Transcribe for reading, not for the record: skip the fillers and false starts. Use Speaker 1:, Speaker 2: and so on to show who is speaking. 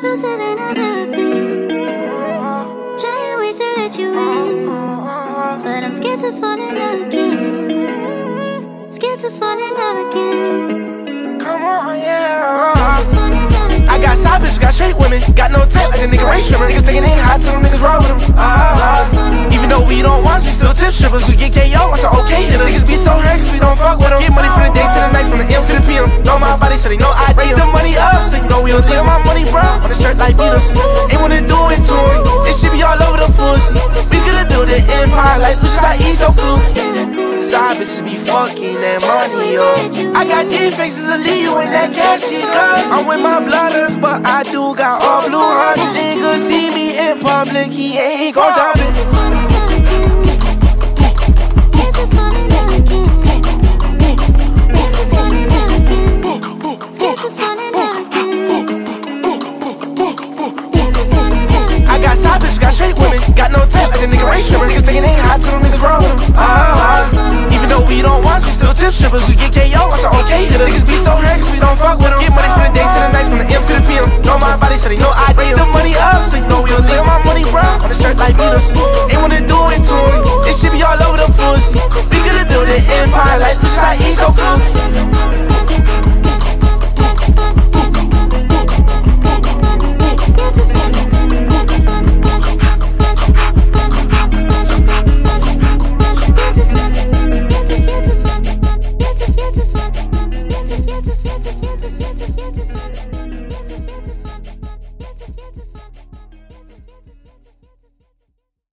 Speaker 1: Closer than I've ever been. Trying ways to let you in, but I'm scared to fall in love again. Scared to fall in love again.
Speaker 2: Come on, yeah.
Speaker 1: Scared to fall in love again.
Speaker 2: I got side bitches, got straight women. Got no tape like a nigga race stripper. Niggas thinking they hot till them niggas roll with them. Even though we don't want, we still tip strippers. We get KO, it's okay hitter. Niggas be so hurt cause we don't fuck with them. Get money from the day to the night, from the M to the PM. Know my body, so they know I break the money up. So you know we don't deal my money, bro. On the shirt like Beatles. Ain't wanna do it to him. This shit be all over the pussy. We could've built an empire like Lucius, I eat so cool. Side bitches be fucking that money, yo. I got these faces of Leo in that casket, cuz I'm with my blooders, but I do got all blue honey. Nigga see me in public, he ain't gon' dump it. I got side bitches, got straight women. Got no tape like a nigga race stripper. Niggas thinking they hot till them niggas roll with them. Even though we don't want, we still tip strippers. We get KO, it's okay hitter. Niggas be so hurt cause we don't fuck with them. Get money from the day to the night, from the M to the PM. Know my body, so they know I break the money up. So you know we don't deal my money, bro. On the shirt like Beatles. Ain't wanna do it to him. This shit be all over the pussy. We could've built an empire like Lucius, I eat so good.